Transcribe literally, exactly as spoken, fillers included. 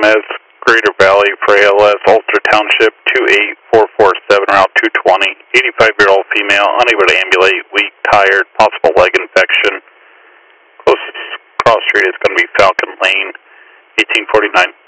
S, Greater Valley for A L S, Ulster Township two eight four four seven, Route two twenty, eighty-five-year-old female, unable to ambulate, weak, tired, possible leg infection. Closest cross street is going to be Falcon Lane, eighteen forty-nine.